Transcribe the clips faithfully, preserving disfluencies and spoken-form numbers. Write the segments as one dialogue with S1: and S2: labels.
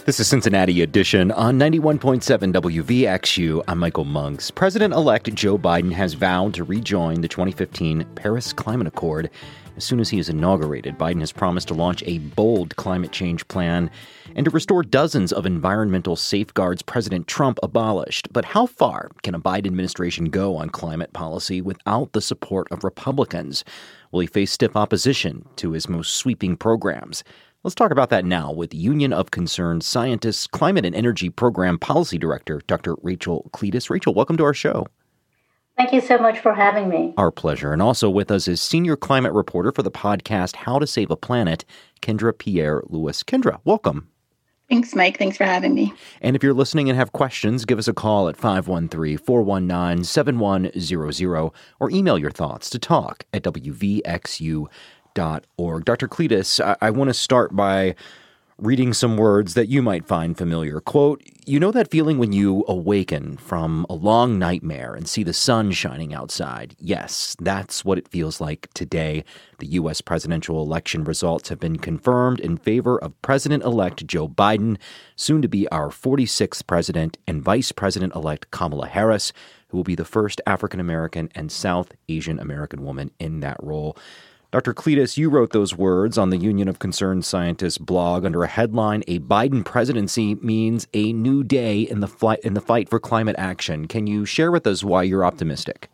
S1: This is Cincinnati Edition on ninety-one point seven W V X U. I'm Michael Monks. President-elect Joe Biden has vowed to rejoin the twenty fifteen Paris Climate Accord as soon as he is inaugurated. Biden has promised to launch a bold climate change plan and to restore dozens of environmental safeguards President Trump abolished. But how far can a Biden administration go on climate policy without the support of Republicans? Will he face stiff opposition to his most sweeping programs? Let's talk about that now with Union of Concerned Scientists Climate and Energy Program Policy Director, Doctor Rachel Cleetus. Rachel, welcome to our show.
S2: Thank you so much for having me.
S1: Our pleasure. And also with us is senior climate reporter for the podcast How to Save a Planet, Kendra Pierre-Louis. Kendra, welcome.
S3: Thanks, Mike. Thanks for having me.
S1: And if you're listening and have questions, give us a call at five one three, four one nine, seven one zero zero or email your thoughts to talk at W V X U dot org. Doctor Cleetus, I, I want to start by reading some words that you might find familiar. Quote, "You know that feeling when you awaken from a long nightmare and see the sun shining outside? Yes, that's what it feels like today. The U S presidential election results have been confirmed in favor of President-elect Joe Biden, soon to be our forty-sixth president, and Vice President-elect Kamala Harris, who will be the first African-American and South Asian American woman in that role." Doctor Cleetus, you wrote those words on the Union of Concerned Scientists blog under a headline, "A Biden presidency means a new day in the flight, in the fight for climate action." Can you share with us why you're optimistic?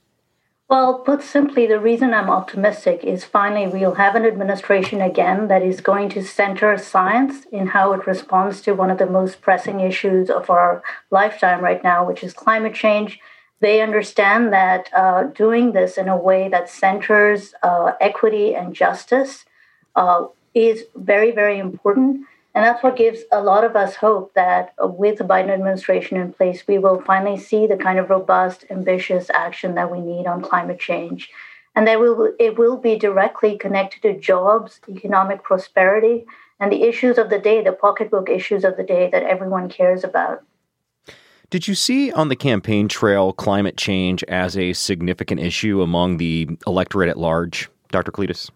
S2: Well, put simply, the reason I'm optimistic is finally we'll have an administration again that is going to center science in how it responds to one of the most pressing issues of our lifetime right now, which is climate change. They understand that uh, doing this in a way that centers uh, equity and justice uh, is very, very important. And that's what gives a lot of us hope that uh, with the Biden administration in place, we will finally see the kind of robust, ambitious action that we need on climate change. And that will, it will be directly connected to jobs, economic prosperity, and the issues of the day, the pocketbook issues of the day that everyone cares about.
S1: Did you see on the campaign trail climate change as a significant issue among the electorate at large, Doctor Cleetus?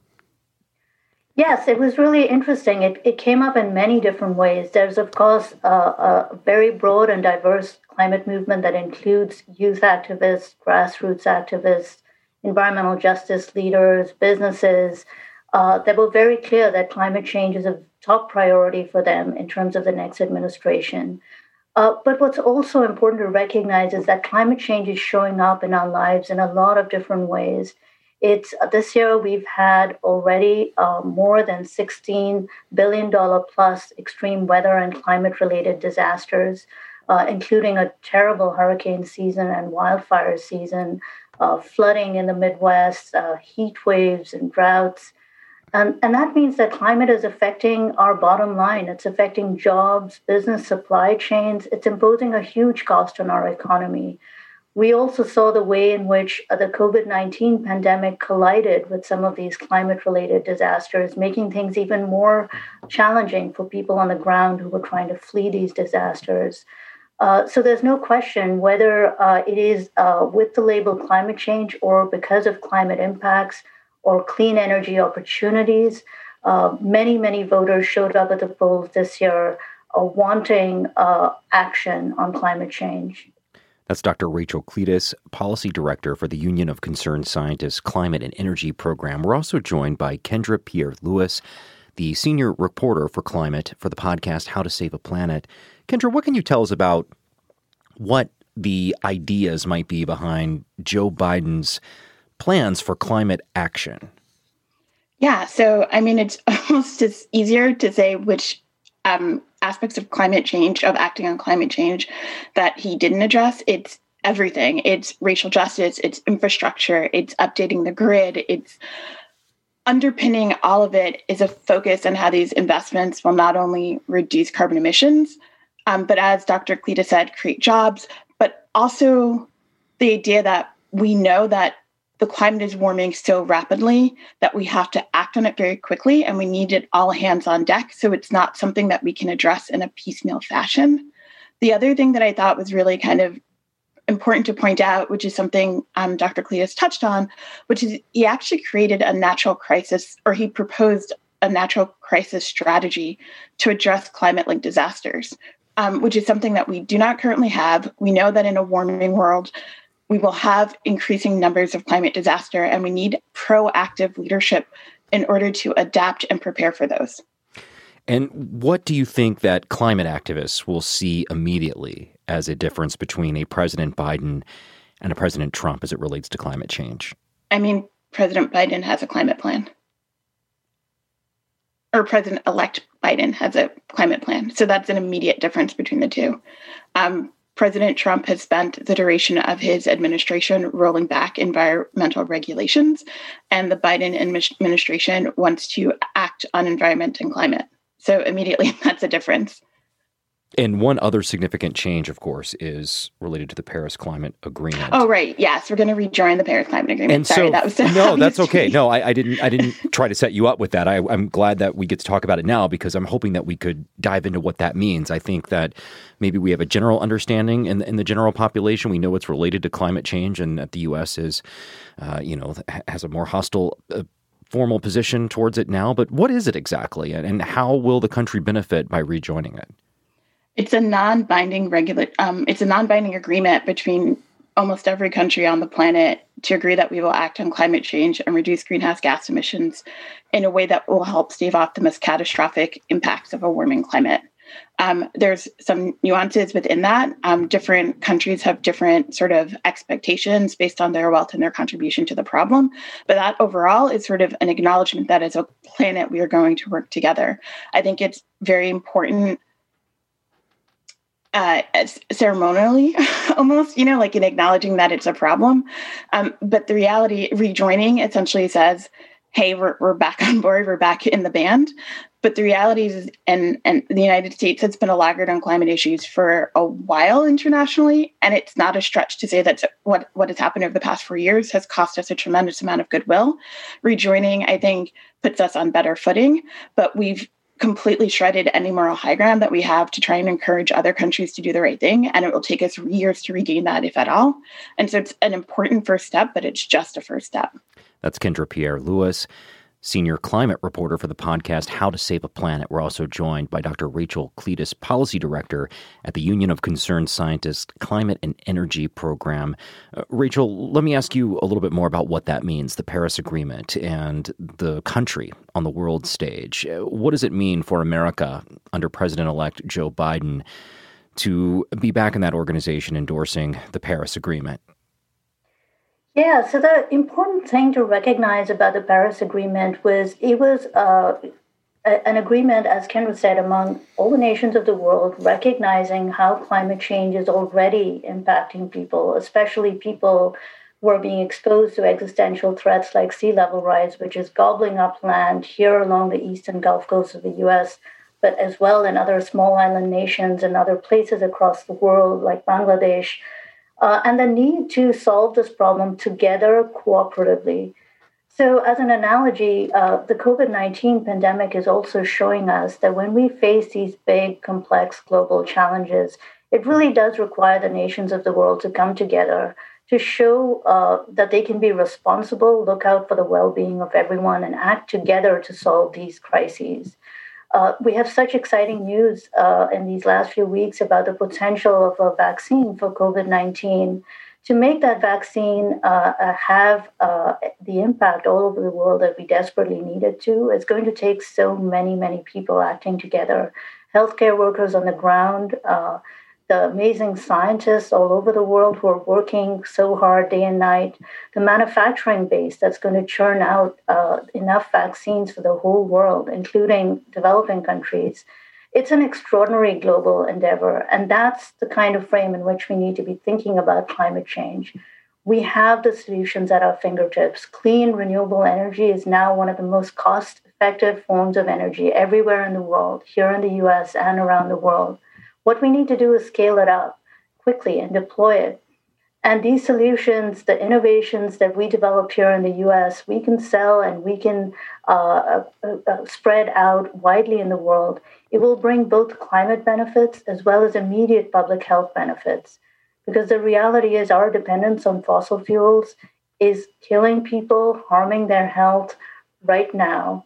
S2: Yes, it was really interesting. It, it came up in many different ways. There's, of course, a, a very broad and diverse climate movement that includes youth activists, grassroots activists, environmental justice leaders, businesses. Uh, that were very clear that climate change is a top priority for them in terms of the next administration. Uh, but what's also important to recognize is that climate change is showing up in our lives in a lot of different ways. It's uh, this year we've had already uh, more than sixteen billion dollars plus extreme weather and climate-related disasters, uh, including a terrible hurricane season and wildfire season, uh, flooding in the Midwest, uh, heat waves and droughts. And, and that means that climate is affecting our bottom line. It's affecting jobs, business supply chains. It's imposing a huge cost on our economy. We also saw the way in which the COVID nineteen pandemic collided with some of these climate-related disasters, making things even more challenging for people on the ground who were trying to flee these disasters. Uh, so there's no question whether uh, it is uh, with the label climate change or because of climate impacts, or clean energy opportunities. Uh, many, many voters showed up at the polls this year uh, wanting uh, action on climate change.
S1: That's Doctor Rachel Cleetus, Policy Director for the Union of Concerned Scientists Climate and Energy Program. We're also joined by Kendra Pierre-Louis, the senior reporter for climate for the podcast How to Save a Planet. Kendra, what can you tell us about what the ideas might be behind Joe Biden's plans for climate action?
S3: Yeah, so I mean, it's almost just easier to say which um, aspects of climate change, of acting on climate change, that he didn't address. It's everything. It's racial justice, it's infrastructure, it's updating the grid, it's underpinning all of it is a focus on how these investments will not only reduce carbon emissions, um, but as Doctor Cleetus said, create jobs, but also the idea that we know that the climate is warming so rapidly that we have to act on it very quickly, and we need it all hands on deck. So it's not something that we can address in a piecemeal fashion. The other thing that I thought was really kind of important to point out, which is something um, Doctor Cleetus touched on, which is he actually created a natural crisis, or he proposed a natural crisis strategy to address climate-linked disasters, um, which is something that we do not currently have. We know that in a warming world, we will have increasing numbers of climate disaster, and we need proactive leadership in order to adapt and prepare for those.
S1: And what do you think that climate activists will see immediately as a difference between a President Biden and a President Trump as it relates to climate change?
S3: I mean, President Biden has a climate plan. Or President-elect Biden has a climate plan. So that's an immediate difference between the two. Um, President Trump has spent the duration of his administration rolling back environmental regulations, and the Biden administration wants to act on environment and climate. So immediately, that's a difference.
S1: And one other significant change, of course, is related to the Paris Climate Agreement.
S3: Oh, right. Yes, we're going to rejoin the Paris Climate Agreement.
S1: And
S3: Sorry,
S1: so,
S3: that was so
S1: no, that's okay. No, I, I didn't. I didn't try to set you up with that. I, I'm glad that we get to talk about it now because I'm hoping that we could dive into what that means. I think that maybe we have a general understanding in, in the general population. We know it's related to climate change, and that the U S is, uh, you know, has a more hostile Uh, formal position towards it now. But what is it exactly, and how will the country benefit by rejoining it?
S3: It's a non-binding regula- um, It's a non-binding agreement between almost every country on the planet to agree that we will act on climate change and reduce greenhouse gas emissions in a way that will help stave off the most catastrophic impacts of a warming climate. Um, there's some nuances within that. Um, different countries have different sort of expectations based on their wealth and their contribution to the problem. But that overall is sort of an acknowledgement that as a planet, we are going to work together. I think it's very important Uh, ceremonially, almost, you know, like in acknowledging that it's a problem. Um, but the reality, rejoining essentially says, hey, we're, we're back on board, we're back in the band. But the reality is, and, and the United States has been a laggard on climate issues for a while internationally. And it's not a stretch to say that what, what has happened over the past four years has cost us a tremendous amount of goodwill. Rejoining, I think, puts us on better footing, but we've completely shredded any moral high ground that we have to try and encourage other countries to do the right thing. And it will take us years to regain that, if at all. And so it's an important first step, but it's just a first step.
S1: That's Kendra Pierre-Louis, senior climate reporter for the podcast How to Save a Planet. We're also joined by Doctor Rachel Cleetus, policy director at the Union of Concerned Scientists Climate and Energy Program. Uh, Rachel, let me ask you a little bit more about what that means, the Paris Agreement and the country on the world stage. What does it mean for America under President-elect Joe Biden to be back in that organization endorsing the Paris Agreement?
S2: Yeah, so the important thing to recognize about the Paris Agreement was it was uh, a, an agreement, as Kendra said, among all the nations of the world, recognizing how climate change is already impacting people, especially people who are being exposed to existential threats like sea level rise, which is gobbling up land here along the eastern Gulf Coast of the U S, but as well in other small island nations and other places across the world like Bangladesh. Uh, and the need to solve this problem together cooperatively. So as an analogy, uh, the COVID nineteen pandemic is also showing us that when we face these big, complex global challenges, it really does require the nations of the world to come together to show uh, that they can be responsible, look out for the well-being of everyone, and act together to solve these crises. Uh, we have such exciting news uh, in these last few weeks about the potential of a vaccine for COVID nineteen. To make that vaccine uh, have uh, the impact all over the world that we desperately need it to, it's going to take so many, many people acting together. Healthcare workers on the ground, uh, the amazing scientists all over the world who are working so hard day and night, the manufacturing base that's going to churn out uh, enough vaccines for the whole world, including developing countries. It's an extraordinary global endeavor, and that's the kind of frame in which we need to be thinking about climate change. We have the solutions at our fingertips. Clean, renewable energy is now one of the most cost-effective forms of energy everywhere in the world, here in the U S and around the world. What we need to do is scale it up quickly and deploy it. And these solutions, the innovations that we develop here in the U S, we can sell and we can uh, uh, uh, spread out widely in the world. It will bring both climate benefits as well as immediate public health benefits. Because the reality is our dependence on fossil fuels is killing people, harming their health right now.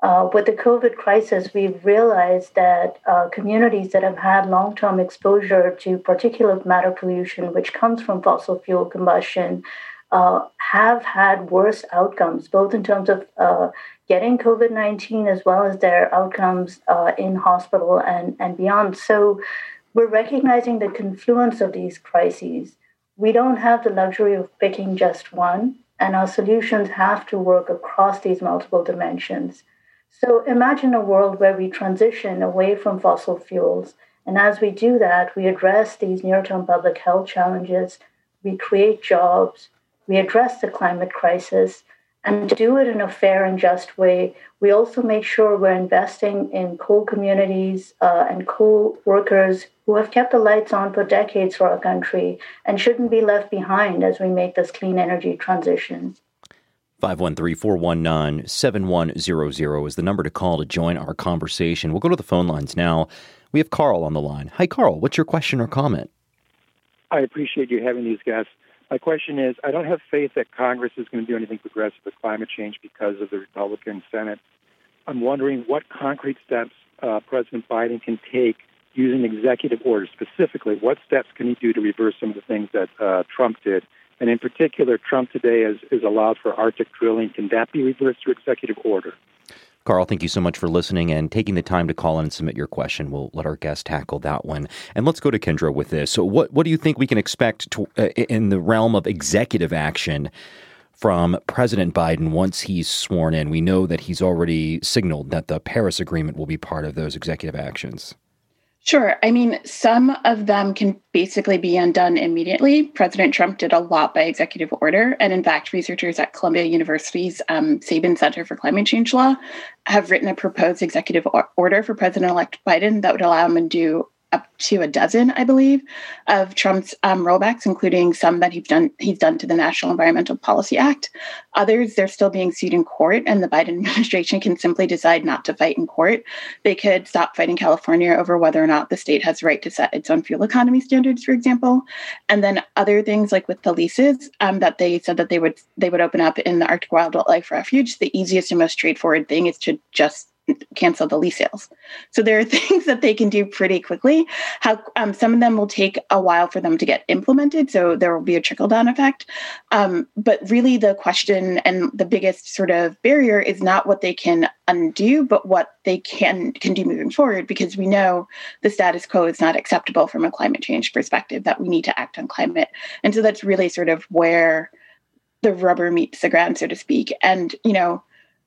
S2: Uh, with the COVID crisis, we've realized that uh, communities that have had long-term exposure to particulate matter pollution, which comes from fossil fuel combustion, uh, have had worse outcomes, both in terms of uh, getting COVID nineteen as well as their outcomes uh, in hospital and, and beyond. So we're recognizing the confluence of these crises. We don't have the luxury of picking just one, and our solutions have to work across these multiple dimensions. So imagine a world where we transition away from fossil fuels. And as we do that, we address these near-term public health challenges, we create jobs, we address the climate crisis, and to do it in a fair and just way, we also make sure we're investing in coal communities uh, and coal workers who have kept the lights on for decades for our country and shouldn't be left behind as we make this clean energy transition.
S1: five one three, four one nine, seven one zero zero is the number to call to join our conversation. We'll go to the phone lines now. We have Carl on the line. Hi, Carl. What's your question or comment?
S4: I appreciate you having these guests. My question is, I don't have faith that Congress is going to do anything progressive with climate change because of the Republican Senate. I'm wondering what concrete steps uh, President Biden can take using executive orders. Specifically, what steps can he do to reverse some of the things that uh, Trump did? And in particular, Trump today has, has allowed for Arctic drilling. Can that be reversed through executive order?
S1: Carl, thank you so much for listening and taking the time to call in and submit your question. We'll let our guest tackle that one. And let's go to Kendra with this. So what, what do you think we can expect to, uh, in the realm of executive action from President Biden once he's sworn in? We know that he's already signaled that the Paris Agreement will be part of those executive actions.
S3: Sure. I mean, some of them can basically be undone immediately. President Trump did a lot by executive order. And in fact, researchers at Columbia University's um, Sabin Center for Climate Change Law have written a proposed executive or- order for President-elect Biden that would allow him to do up to a dozen, I believe, of Trump's um, rollbacks, including some that he's done he's done to the National Environmental Policy Act. Others, they're still being sued in court, and the Biden administration can simply decide not to fight in court. They could stop fighting California over whether or not the state has the right to set its own fuel economy standards, for example. And then other things like with the leases um, that they said that they would they would open up in the Arctic Wildlife Refuge. The easiest and most straightforward thing is to just cancel the lease sales. So there are things that they can do pretty quickly. How um, some of them will take a while for them to get implemented, so there will be a trickle-down effect. Um, but really the question and the biggest sort of barrier is not what they can undo, but what they can, can do moving forward, because we know the status quo is not acceptable from a climate change perspective, that we need to act on climate. And so that's really sort of where the rubber meets the ground, so to speak. And, you know,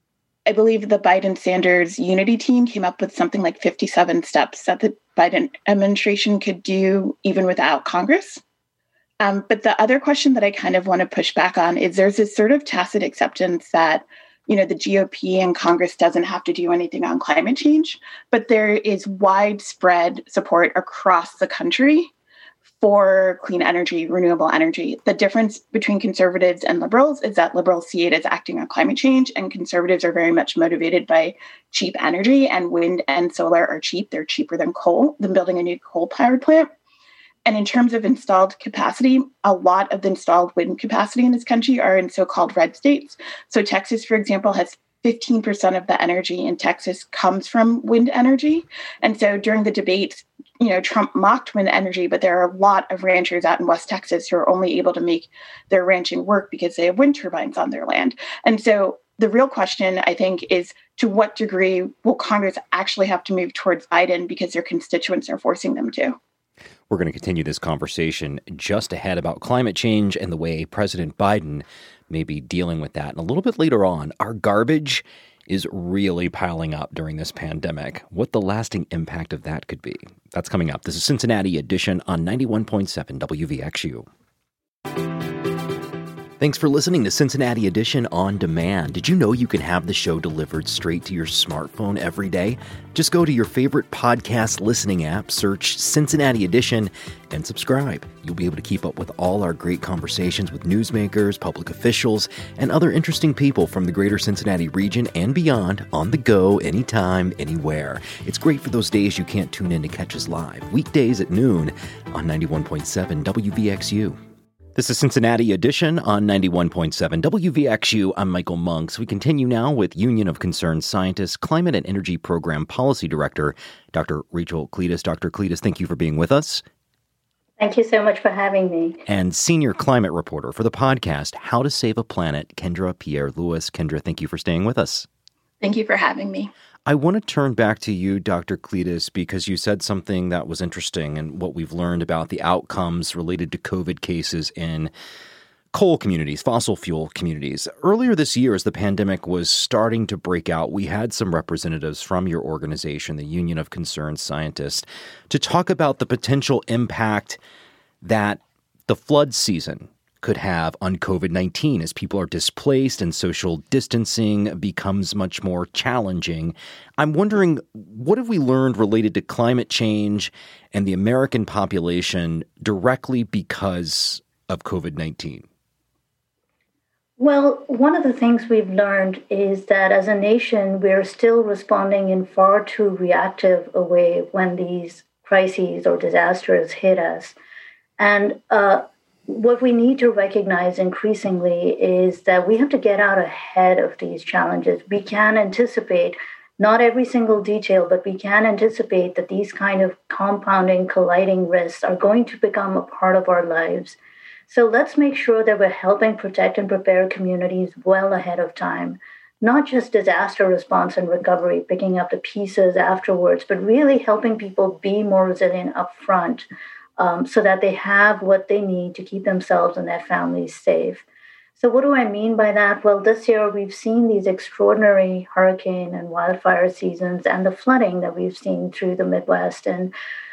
S3: I believe the Biden-Sanders unity team came up with something like fifty-seven steps that the Biden administration could do even without Congress. Um, but the other question that I kind of want to push back on is there's this sort of tacit acceptance that, you know, the G O P and Congress doesn't have to do anything on climate change, but there is widespread support across the country for clean energy, renewable energy. The difference between conservatives and liberals is that liberals see it as acting on climate change, and conservatives are very much motivated by cheap energy, and wind and solar are cheap. They're cheaper than coal, than building a new coal-powered plant. And in terms of installed capacity, a lot of the installed wind capacity in this country are in so-called red states. So Texas, for example, has fifteen percent of the energy in Texas comes from wind energy. And so during the debates, you know, Trump mocked wind energy, but there are a lot of ranchers out in West Texas who are only able to make their ranching work because they have wind turbines on their land. And so the real question, I think, is to what degree will Congress actually have to move towards Biden because their constituents are forcing them to?
S1: We're going to continue this conversation just ahead about climate change and the way President Biden may be dealing with that. And a little bit later on, our garbage is really piling up during this pandemic. What the lasting impact of that could be. That's coming up. This is Cincinnati Edition on ninety-one point seven W V X U. Thanks for listening to Cincinnati Edition On Demand. Did you know you can have the show delivered straight to your smartphone every day? Just go to your favorite podcast listening app, search Cincinnati Edition, and subscribe. You'll be able to keep up with all our great conversations with newsmakers, public officials, and other interesting people from the greater Cincinnati region and beyond, on the go, anytime, anywhere. It's great for those days you can't tune in to catch us live, weekdays at noon on ninety-one point seven W V X U. This is Cincinnati Edition on ninety-one point seven W V X U. I'm Michael Monks. We continue now with Union of Concerned Scientists, Climate and Energy Program Policy Director, Doctor Rachel Cleetus. Doctor Cleetus, thank you for being with us.
S2: Thank you so much for having me.
S1: And Senior Climate Reporter for the podcast, How to Save a Planet, Kendra Pierre-Louis. Kendra, thank you for staying with us.
S3: Thank you for having me.
S1: I want to turn back to you, Doctor Cleetus, because you said something that was interesting and what we've learned about the outcomes related to COVID cases in coal communities, fossil fuel communities. Earlier this year, as the pandemic was starting to break out, we had some representatives from your organization, the Union of Concerned Scientists, to talk about the potential impact that the flood season could have on COVID nineteen as people are displaced and social distancing becomes much more challenging. I'm wondering, what have we learned related to climate change and the American population directly because of COVID nineteen?
S2: Well, one of the things we've learned is that as a nation, we're still responding in far too reactive a way when these crises or disasters hit us. And uh, what we need to recognize increasingly is that we have to get out ahead of these challenges. We can anticipate not every single detail, but we can anticipate that these kind of compounding, colliding risks are going to become a part of our lives. So let's make sure that we're helping protect and prepare communities well ahead of time, not just disaster response and recovery, picking up the pieces afterwards, but really helping people be more resilient up front. Um, so that they have what they need to keep themselves and their families safe. So what do I mean by that? Well, this year we've seen these extraordinary hurricane and wildfire seasons and the flooding that we've seen through the Midwest. And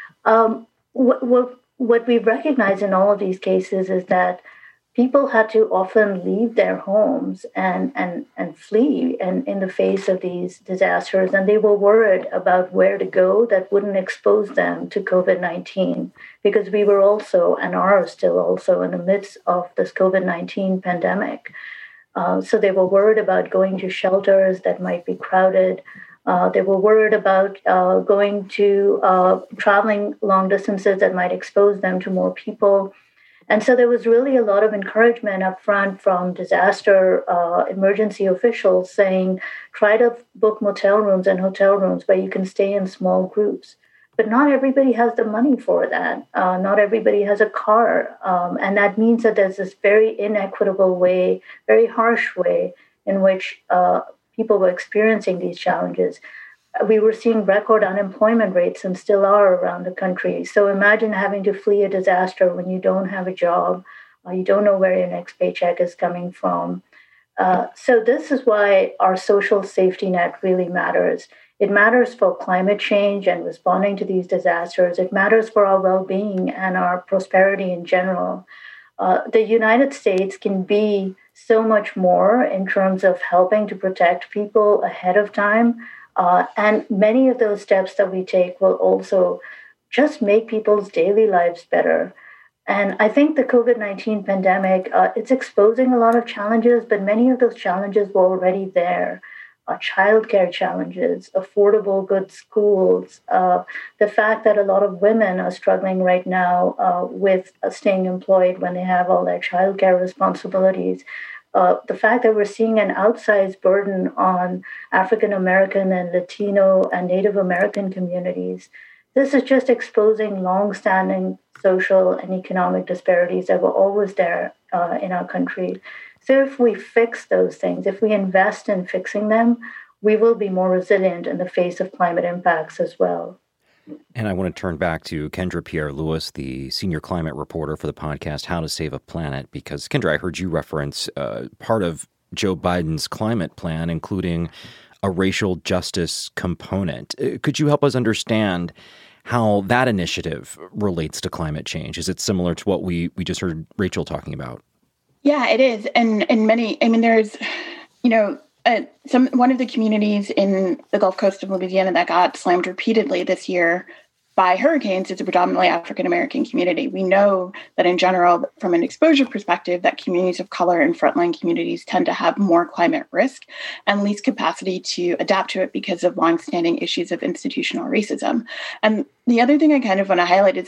S2: um, what, what, what we've recognized in all of these cases is that people had to often leave their homes and, and, and flee and in the face of these disasters. And they were worried about where to go that wouldn't expose them to COVID nineteen, because we were also and are still also in the midst of this COVID nineteen pandemic. Uh, so they were worried about going to shelters that might be crowded. Uh, they were worried about uh, going to uh, traveling long distances that might expose them to more people. And so there was really a lot of encouragement up front from disaster uh, emergency officials saying, try to book motel rooms and hotel rooms where you can stay in small groups. But not everybody has the money for that. Uh, not everybody has a car. Um, and that means that there's this very inequitable way, very harsh way in which uh, people were experiencing these challenges. We were seeing record unemployment rates and still are around the country. So imagine having to flee a disaster when you don't have a job, uh, you don't know where your next paycheck is coming from. Uh, so this is why our social safety net really matters. It matters for climate change and responding to these disasters. It matters for our well-being and our prosperity in general. Uh, the United States can be so much more in terms of helping to protect people ahead of time. Uh, and many of those steps that we take will also just make people's daily lives better. And I think the COVID nineteen pandemic, uh, it's exposing a lot of challenges, but many of those challenges were already there. Uh, childcare challenges, affordable good schools, uh, the fact that a lot of women are struggling right now uh, with uh, staying employed when they have all their childcare responsibilities. Uh, the fact that we're seeing an outsized burden on African American and Latino and Native American communities. This is just exposing long-standing social and economic disparities that were always there uh, in our country. So if we fix those things, if we invest in fixing them, we will be more resilient in the face of climate impacts as well.
S1: And I want to turn back to Kendra Pierre-Louis, the senior climate reporter for the podcast, How to Save a Planet, because, Kendra, I heard you reference uh, part of Joe Biden's climate plan, including a racial justice component. Uh, could you help us understand how that initiative relates to climate change? Is it similar to what we, we just heard Rachel talking about?
S3: Yeah, it is. And, and many, I mean, there's, you know, Uh, some one of the communities in the Gulf Coast of Louisiana that got slammed repeatedly this year by hurricanes is a predominantly African-American community. We know that in general, from an exposure perspective, that communities of color and frontline communities tend to have more climate risk and least capacity to adapt to it because of longstanding issues of institutional racism. And the other thing I kind of want to highlight is that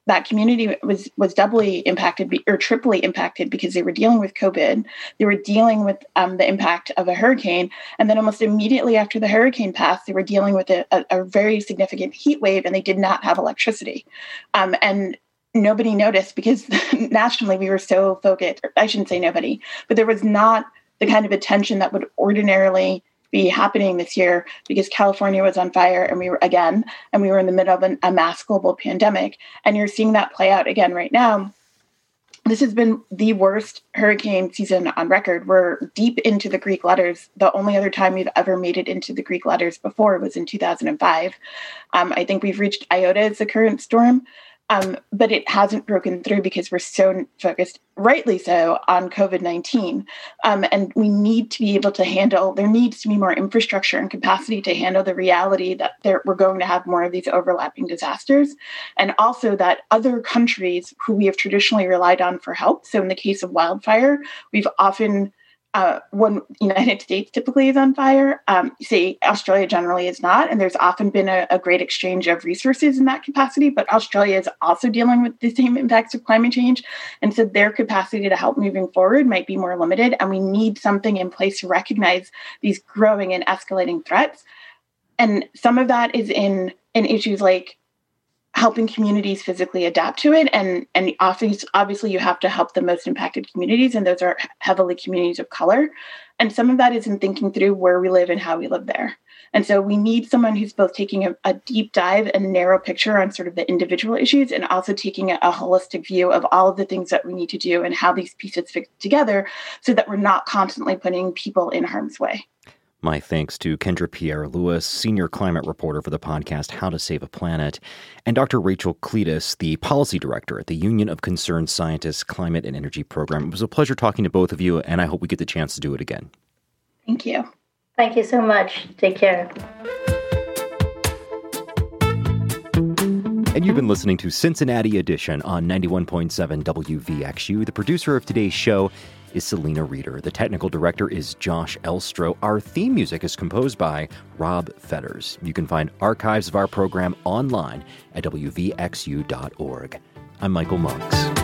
S3: that community was was doubly impacted or triply impacted because they were dealing with COVID. They were dealing with um, the impact of a hurricane. And then almost immediately after the hurricane passed, they were dealing with a, a, a very significant heat wave, and they did not have electricity. Um, and nobody noticed because nationally we were so focused. I shouldn't say nobody, but there was not the kind of attention that would ordinarily be happening this year because California was on fire and we were again, and we were in the middle of an, a mass global pandemic. And you're seeing that play out again right now. This has been the worst hurricane season on record. We're deep into the Greek letters. The only other time we've ever made it into the Greek letters before was in two thousand five. Um, I think we've reached Iota as the current storm. Um, but it hasn't broken through because we're so focused, rightly so, on COVID nineteen. Um, and we need to be able to handle, there needs to be more infrastructure and capacity to handle the reality that there, we're going to have more of these overlapping disasters. And also that other countries who we have traditionally relied on for help. So in the case of wildfire, we've often Uh, when the United States typically is on fire, um, say Australia generally is not, and there's often been a, a great exchange of resources in that capacity, but Australia is also dealing with the same impacts of climate change, and so their capacity to help moving forward might be more limited, and we need something in place to recognize these growing and escalating threats. And some of that is in, in issues like helping communities physically adapt to it. And, and obviously, obviously you have to help the most impacted communities, and those are heavily communities of color. And some of that is in thinking through where we live and how we live there. And so we need someone who's both taking a, a deep dive and narrow picture on sort of the individual issues, and also taking a, a holistic view of all of the things that we need to do and how these pieces fit together so that we're not constantly putting people in harm's way.
S1: My thanks to Kendra Pierre-Louis, senior climate reporter for the podcast How to Save a Planet, and Doctor Rachel Cleetus, the policy director at the Union of Concerned Scientists Climate and Energy Program. It was a pleasure talking to both of you, and I hope we get the chance to do it again.
S3: Thank you.
S2: Thank you so much. Take care.
S1: And you've been listening to Cincinnati Edition on ninety-one point seven W V X U. The producer of today's show is Selena Reeder. The technical director is Josh Elstro. Our theme music is composed by Rob Fetters. You can find archives of our program online at W V X U dot org. I'm Michael Monks.